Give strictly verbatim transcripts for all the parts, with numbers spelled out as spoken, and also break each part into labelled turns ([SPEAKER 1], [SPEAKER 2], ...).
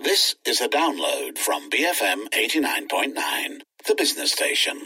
[SPEAKER 1] This is a download from B F M eighty-nine point nine, the business station.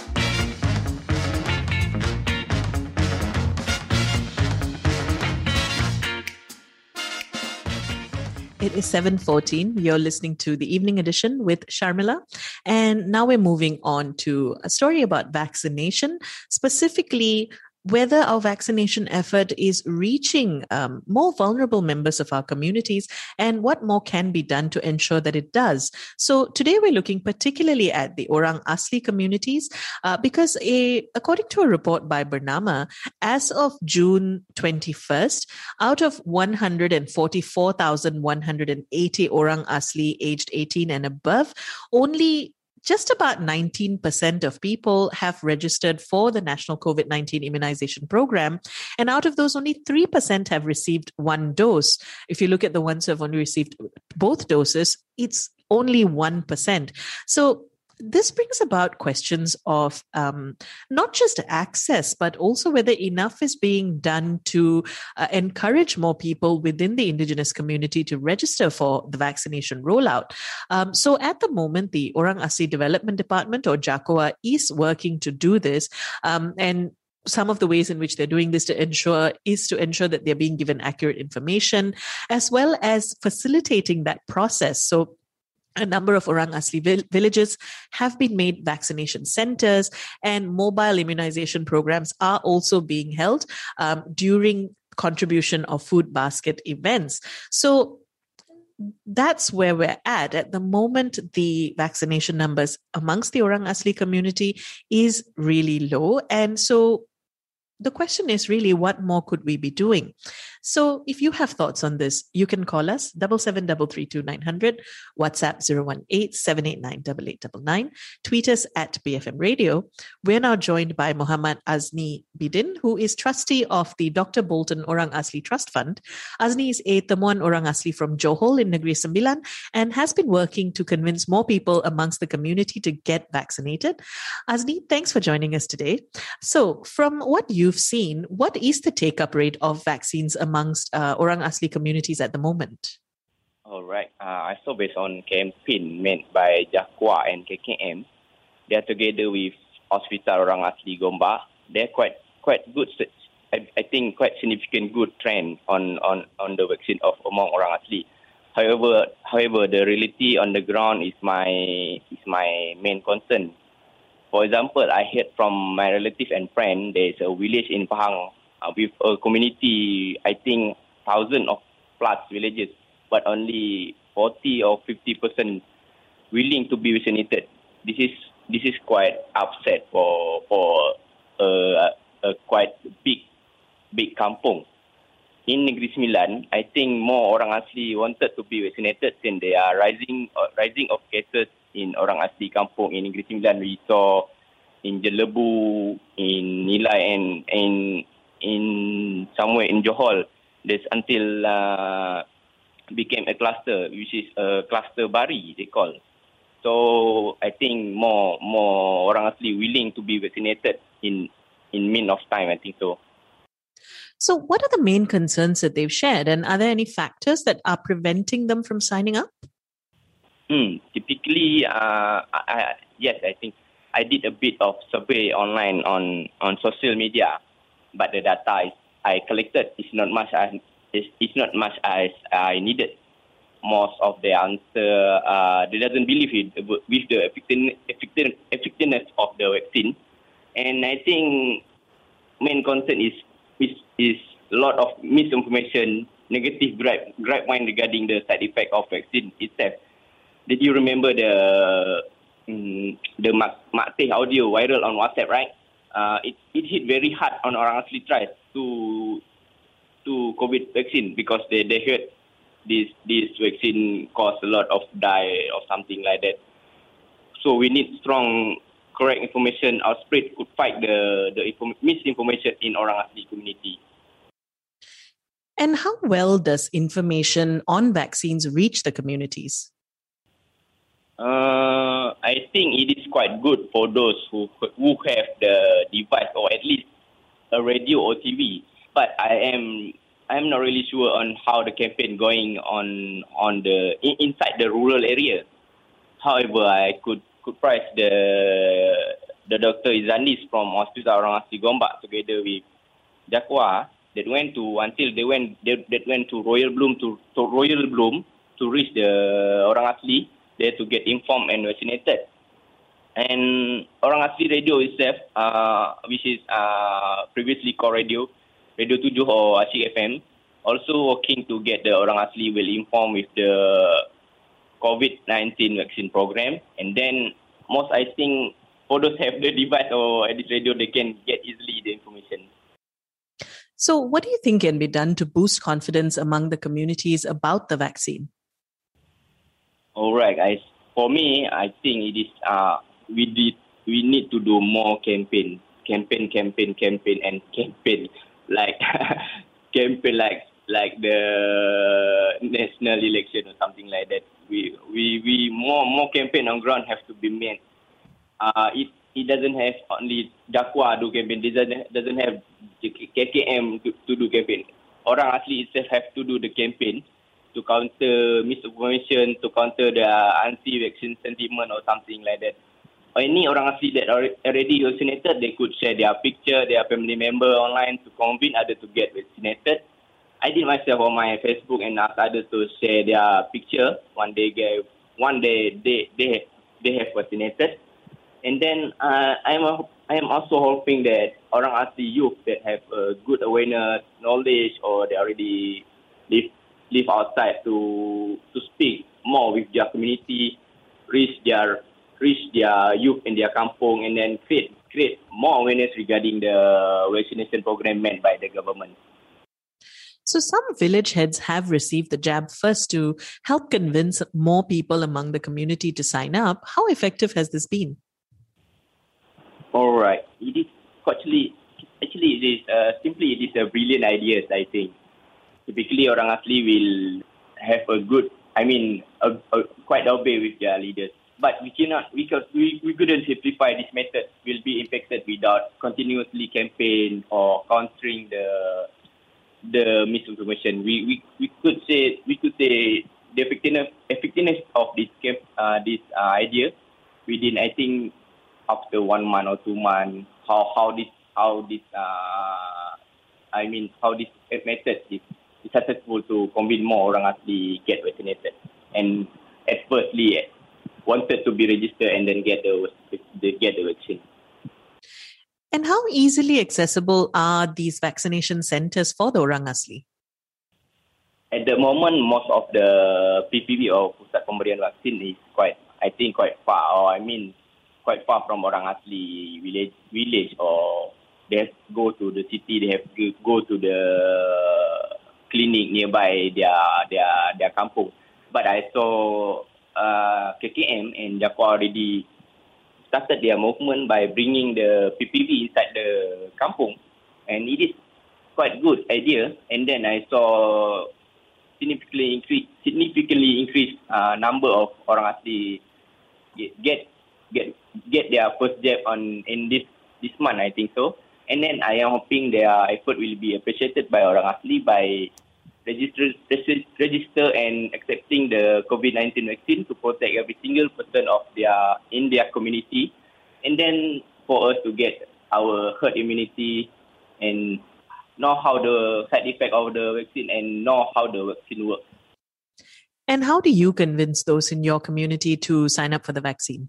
[SPEAKER 2] It is seven fourteen. You're listening to the evening edition with Sharmila. And now we're moving on to a story about vaccination, specifically whether our vaccination effort is reaching um, more vulnerable members of our communities and what more can be done to ensure that it does. So today we're looking particularly at the Orang Asli communities uh, because a, according to a report by Bernama, as of June twenty-first, out of one hundred forty-four thousand one hundred eighty Orang Asli aged eighteen and above, only just about nineteen percent of people have registered for the National COVID nineteen Immunization Program. And out of those, only three percent have received one dose. If you look at the ones who have only received both doses, it's only one percent. So this brings about questions of um, not just access, but also whether enough is being done to uh, encourage more people within the indigenous community to register for the vaccination rollout. Um, so at the moment, the Orang Asli Development Department, or JAKOA, is working to do this. Um, and some of the ways in which they're doing this to ensure is to ensure that they're being given accurate information, as well as facilitating that process. So a number of Orang Asli vill- villages have been made vaccination centers, and mobile immunization programs are also being held um, during contribution of food basket events. So that's where we're at. At the moment, the vaccination numbers amongst the Orang Asli community is really low. And so the question is really, what more could we be doing? So if you have thoughts on this, you can call us double seven double three two nine hundred, WhatsApp zero one eight seven eight nine eight eight nine nine, tweet us at B F M Radio. We're now joined by Muhammad Azni Bidin, who is trustee of the Doctor Bolton Orang Asli Trust Fund. Azni is a Temuan Orang Asli from Johor in Negeri Sembilan and has been working to convince more people amongst the community to get vaccinated. Azni, thanks for joining us today. So from what you've seen, what is the take-up rate of vaccines among amongst uh, Orang Asli communities at the moment?
[SPEAKER 3] All right. Uh, I saw based on campaign made by JAKOA and K K M, they are together with Hospital Orang Asli Gombak. They're quite quite good. I, I think quite significant good trend on, on, on the vaccine of among Orang Asli. However, however, the reality on the ground is my is my main concern. For example, I heard from my relative and friend there is a village in Pahang Uh, with a community, I think, thousand of plus villages, but only forty or fifty percent willing to be vaccinated. This is this is quite upset for for uh, a quite big big kampung. In Negeri Sembilan, I think more Orang Asli wanted to be vaccinated since they are rising uh, rising of cases in Orang Asli kampung in Negeri Sembilan. We saw in Jelebu, in Nilai, and in in somewhere in Johor, there's until uh, became a cluster, which is a cluster Bari, they call. So I think more more Orang Asli willing to be vaccinated in in mean of time, I think so.
[SPEAKER 2] So what are the main concerns that they've shared, and are there any factors that are preventing them from signing up?
[SPEAKER 3] Hmm, typically, uh, I, I, yes, I think I did a bit of survey online on, on social media. But the data is, I collected is not much as is, is not much as I needed. Most of the answer uh, they doesn't believe it with the effectiveness of the vaccine, and I think main concern is is is a lot of misinformation, negative gripe grapevine regarding the side effect of vaccine itself. Did you remember the um, the Mak Mak Teh audio viral on WhatsApp, right? Uh, it, it hit very hard on Orang Asli tribe to to COVID vaccine because they, they heard this this vaccine caused a lot of die or something like that. So we need strong, correct information. Our spread could fight the the inform- misinformation in Orang Asli community.
[SPEAKER 2] And how well does information on vaccines reach the communities?
[SPEAKER 3] Uh, I think it is quite good for those who who have the device or at least a radio or T V. But I am I'm not really sure on how the campaign going on on the in, inside the rural area. However, I could could price the the Doctor Izandis from Hospital Orang Asli Gombak together with Jakwa that went to until they went they, that went to Royal Bloom to, to Royal Bloom to reach the Orang Asli there to get informed and vaccinated. And Orang Asli Radio itself, uh, which is uh, previously called Radio Radio tujuh or Asyik F M, also working to get the Orang Asli well informed with the COVID nineteen vaccine program. And then most, I think, for those have the device or at this radio, they can get easily the information.
[SPEAKER 2] So what do you think can be done to boost confidence among the communities about the vaccine?
[SPEAKER 3] All right, guys. For me, I think it is, uh, we did, we need to do more campaign, campaign, campaign, campaign, and campaign. Like, campaign like, like the national election or something like that. We, we, we more, more campaign on ground have to be made. Uh, it, it doesn't have only Jakwa do campaign. It doesn't, doesn't have K K M to, to do campaign. Orang Asli itself have to do the campaign to counter misinformation, to counter the anti-vaccine sentiment or something like that. Or any Orang Asli that are already vaccinated, they could share their picture, their family member online to convince others to get vaccinated. I did myself on my Facebook and asked others to share their picture when they get, one day they they they have vaccinated. And then uh, I'm a, I am also hoping that Orang Asli youth that have uh, good awareness, knowledge, or they already live live outside to to speak more with their community, reach their reach their youth in their kampung, and then create create more awareness regarding the vaccination program meant by the government.
[SPEAKER 2] So some village heads have received the jab first to help convince more people among the community to sign up. How effective has this been?
[SPEAKER 3] All right. It is actually, actually it is uh, simply it is a brilliant idea, I think. Typically, Orang Asli will have a good, I mean, a, a, quite obey with their leaders. But we cannot, we, could, we, we couldn't simplify this method. Will be impacted without continuously campaign or countering the the misinformation. We we we could say we could say the effectiveness effectiveness of this camp, uh, this uh, idea within, I think, after one month or two months, how how this how this uh, I mean how this method is, is successful to convince more Orang Asli get vaccinated, and at firstly wanted to be registered and then get the, the get the vaccine.
[SPEAKER 2] And how easily accessible are these vaccination centers for the Orang Asli?
[SPEAKER 3] At the moment, most of the P P V or Pusat Pemberian Vaksin is quite, I think, quite far, or I mean, quite far from Orang Asli village, village, or they have to go to the city, they have to go to the clinic nearby their their their kampung. But I saw uh, K K M and Jakwa already started their movement by bringing the P P V inside the kampung, and it is quite good idea. And then I saw significantly increase significantly increased uh, number of Orang Asli get get get their first jab on in this this month, I think so. And then I am hoping their effort will be appreciated by Orang Asli by register register and accepting the COVID nineteen vaccine to protect every single person of their in their community, and then for us to get our herd immunity and know how the side effect of the vaccine and know how the vaccine works.
[SPEAKER 2] And how do you convince those in your community to sign up for the vaccine?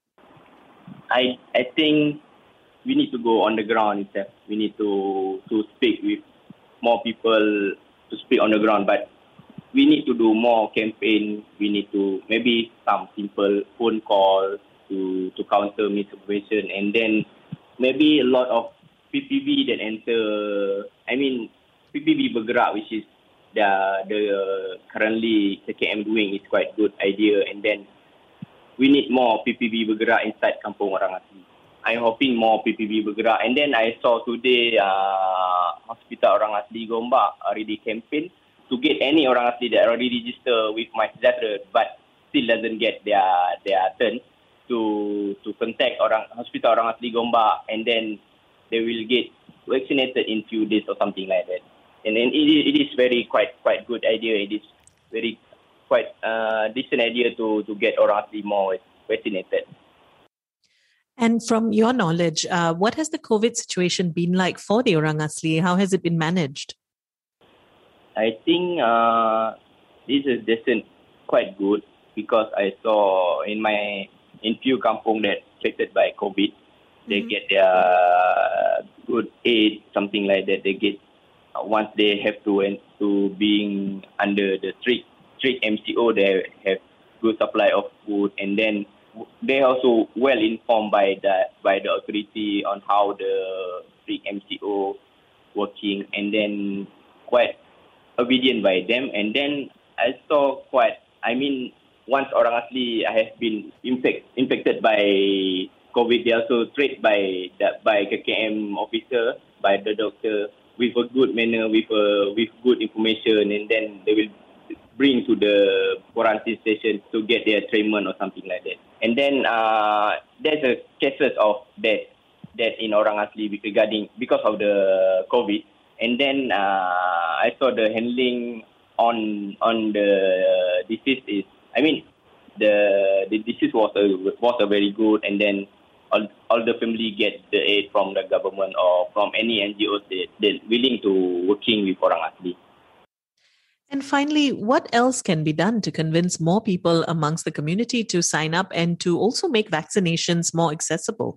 [SPEAKER 3] I I think we need to go on the ground itself. We need to to speak with more people, to speak on the ground, but we need to do more campaign. We need to maybe some simple phone calls to, to counter misinformation, and then maybe a lot of P P V that enter, I mean, P P V bergerak, which is the, the uh, currently K K M doing, is quite good idea, and then we need more P P V bergerak inside Kampung Orang Asli. I'm hoping more P P V bergerak. And then I saw today uh, Hospital Orang Asli Gombak already campaign to get any Orang Asli that already register with MySejahtera but still doesn't get their their turn to to contact orang Hospital Orang Asli Gombak, and then they will get vaccinated in few days or something like that. and then it, it is very quite quite good idea. It is very quite uh, decent idea to to get orang asli more vaccinated.
[SPEAKER 2] And from your knowledge, uh, what has the COVID situation been like for the Orang Asli? How has it been managed?
[SPEAKER 3] I think uh, this is decent, quite good, because I saw in my in few kampung that affected by COVID, they mm-hmm. get their good aid, something like that. They get uh, once they have to and to being under the strict strict M C O, they have good supply of food, and then they also well informed by the by the authority on how the strict M C O working, and then quite obedient by them. And then I saw quite, I mean, once orang asli have been infect, infected by COVID, they also treated by that by K K M officer, by the doctor, with a good manner, with a with good information, and then they will bring to the quarantine station to get their treatment or something like that. And then uh, there's a cases of death death in orang asli regarding because of the COVID. And then uh, I saw the handling on on the disease is, I mean, the the disease was a, was a very good, and then all all the family get the aid from the government or from any N G Os that they're willing to working with orang asli.
[SPEAKER 2] And finally, what else can be done to convince more people amongst the community to sign up and to also make vaccinations more accessible?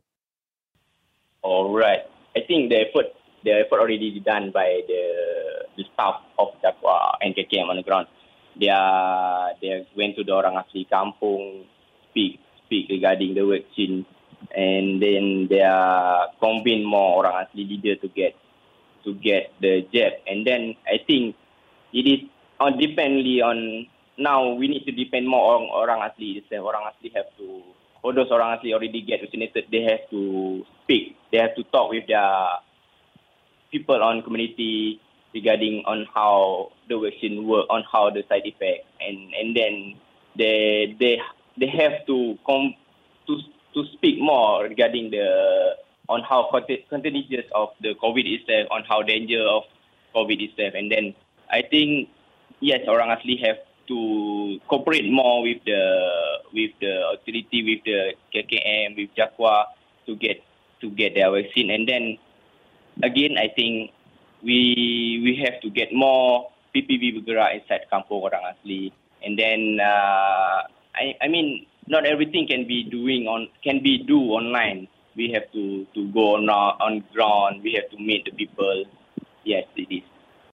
[SPEAKER 3] All right. I think the effort the effort already done by the, the staff of Jakwa and K K M on the ground. They are, they went to the orang asli kampung, speak speak regarding the vaccine, and then they are convene more orang asli leader to get to get the jab. And then I think it is on dependly on now we need to depend more on orang asli. Orang asli have to, all those orang asli already get vaccinated, they have to speak, they have to talk with their people on community regarding on how the vaccine work, on how the side effect, and and then they they they have to come to to speak more regarding the on how contagious of the COVID itself, on how danger of COVID itself. And then I think yes, orang asli have to cooperate more with the with the authority, with the K K M, with Jakwa to get to get their vaccine. And then again, I think we we have to get more P P B bergerak inside kampung orang asli. And then uh, I I mean, not everything can be doing on can be do online. We have to, to go on on ground. We have to meet the people. Yes, it is.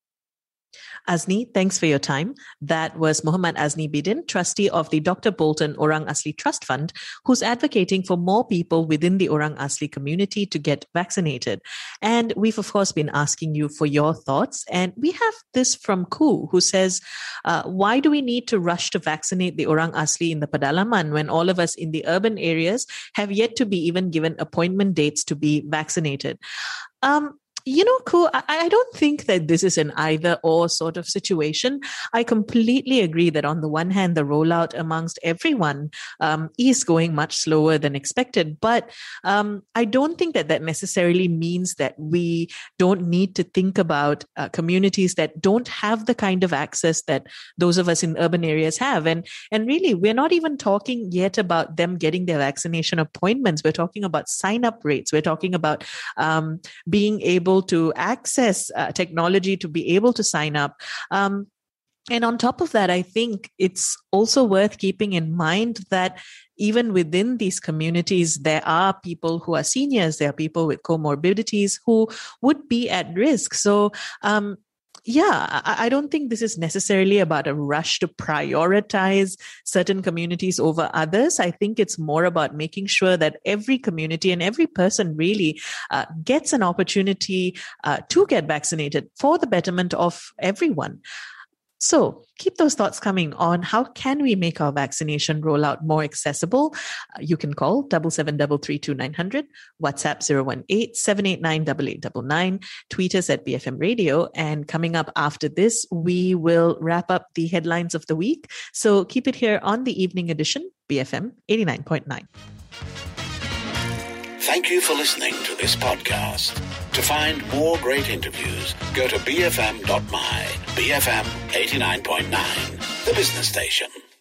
[SPEAKER 2] Azni, thanks for your time. That was Muhammad Azni Bidin, trustee of the Doctor Bolton Orang Asli Trust Fund, who's advocating for more people within the Orang Asli community to get vaccinated. And we've, of course, been asking you for your thoughts. And we have this from Ku, who says, uh, why do we need to rush to vaccinate the Orang Asli in the Pedalaman when all of us in the urban areas have yet to be even given appointment dates to be vaccinated? Um, You know, Ku, I, I don't think that this is an either or sort of situation. I completely agree that on the one hand, the rollout amongst everyone um, is going much slower than expected. But um, I don't think that that necessarily means that we don't need to think about uh, communities that don't have the kind of access that those of us in urban areas have. And, and really, we're not even talking yet about them getting their vaccination appointments. We're talking about sign-up rates. We're talking about um, being able to access uh, technology to be able to sign up. Um, and on top of that, I think it's also worth keeping in mind that even within these communities, there are people who are seniors, there are people with comorbidities who would be at risk. So, um, yeah, I don't think this is necessarily about a rush to prioritize certain communities over others. I think it's more about making sure that every community and every person really uh, gets an opportunity uh, to get vaccinated for the betterment of everyone. So keep those thoughts coming on how can we make our vaccination rollout more accessible. Uh, you can call seven seven three three two nine zero zero, WhatsApp zero one eight seven eight nine eight eight nine nine, tweet us at B F M Radio. And coming up after this, we will wrap up the headlines of the week. So keep it here on the evening edition, B F M eighty-nine point nine.
[SPEAKER 1] Thank you for listening to this podcast. To find more great interviews, go to b f m dot m y, B F M eighty-nine point nine, the business station.